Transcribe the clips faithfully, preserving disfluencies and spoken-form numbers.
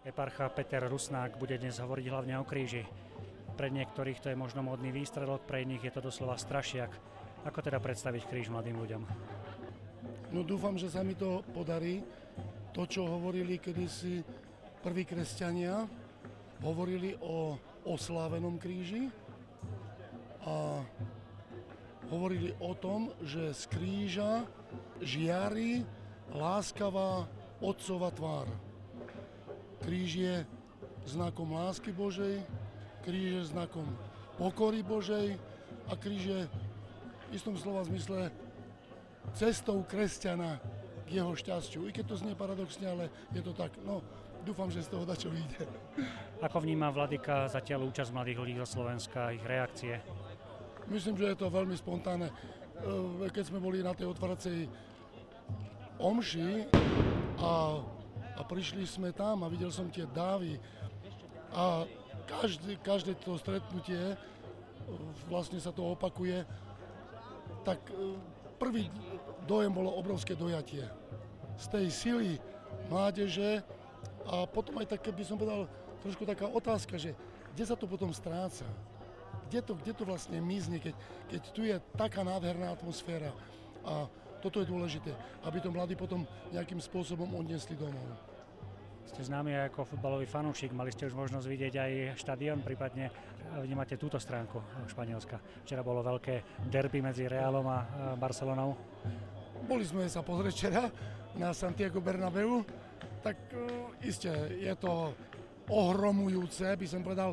Eparcha Peter Rusnák bude dnes hovoriť hlavne o kríži. Pre niektorých to je možno módny výstrelok, pre iných je to doslova strašiak. Ako teda predstaviť kríž mladým ľuďom? No dúfam, že sa mi to podarí. To, čo hovorili kedysi prví kresťania, hovorili o oslávenom kríži a hovorili o tom, že z kríža žiari láskavá otcova tvár. Kríž je znakom lásky Božej, kríž je znakom pokory Božej a kríž je v istom slova zmysle cestou kresťana k jeho šťastiu. I keď to znie paradoxne, ale je to tak. No, dúfam, že z toho dačo vyjde. Ako vníma vladyka zatiaľ účasť mladých ľudí zo Slovenska, ich reakcie? Myslím, že je to veľmi spontánne. Keď sme boli na tej otváracej omši a A prišli sme tam a videl som tie dávy a každé, každé to stretnutie, vlastne sa to opakuje, tak prvý dojem bolo obrovské dojatie z tej sily mládeže a potom aj tak, by som povedal, trošku taká otázka, že kde sa to potom stráca, kde to, kde to vlastne mizne, keď, keď tu je taká nádherná atmosféra a toto je dôležité, aby to mladí potom nejakým spôsobom odniesli domov. Ste známi aj ako futbalový fanúšik, mali ste už možnosť vidieť aj štadión, prípadne vnímate túto stránku Španielska. Včera bolo veľké derby medzi Realom a Barcelonou. Boli sme sa pozrieť včera na Santiago Bernabéu, tak iste je to ohromujúce, by som povedal,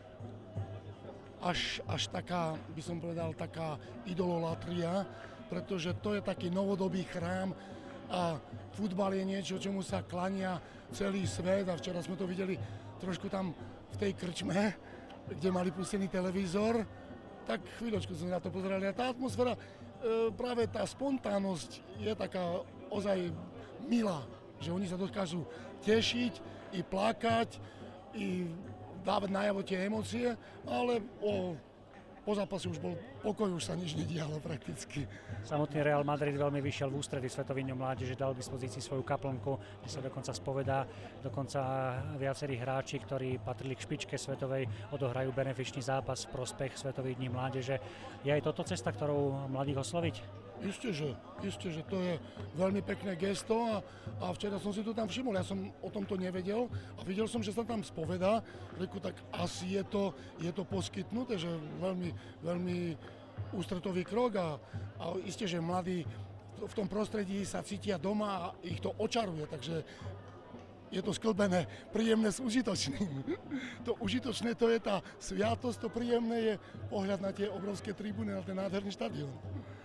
až, až taká, by som povedal, taká idololatria, pretože to je taký novodobý chrám a futbal je niečo, čomu sa klania celý svet a včera sme to videli trošku tam v tej krčme, kde mali pustený televízor, tak chvíľočku sme na to pozerali a tá atmosféra, e, práve tá spontánnosť je taká ozaj milá, že oni sa dokážu tešiť i plakať, i dávať najavo tie emócie, ale o po zápase už bol pokoj, už sa nič nedialo prakticky. Samotný Real Madrid veľmi vyšiel v ústrety Svetový deň mládeže, dal k dispozícii svoju kaplnku, kde sa dokonca spovedá. Dokonca viacerí hráči, ktorí patrili k špičke svetovej, odohrajú benefičný zápas v prospech Svetových dní mládeže. Je aj toto cesta, ktorou mladých osloviť? Isté, že, isté, že to je veľmi pekné gesto a, a včera som si to tam všimol, ja som o tomto nevedel a videl som, že sa tam spovedá, reku, tak asi je to, je to poskytnuté, že veľmi, veľmi ústretový krok a, a isté, že mladí v tom prostredí sa cítia doma a ich to očaruje, takže je to sklbené príjemné s užitočným. To užitočné to je tá sviatosť, to príjemné je pohľad na tie obrovské tribúny, na ten nádherný štadión.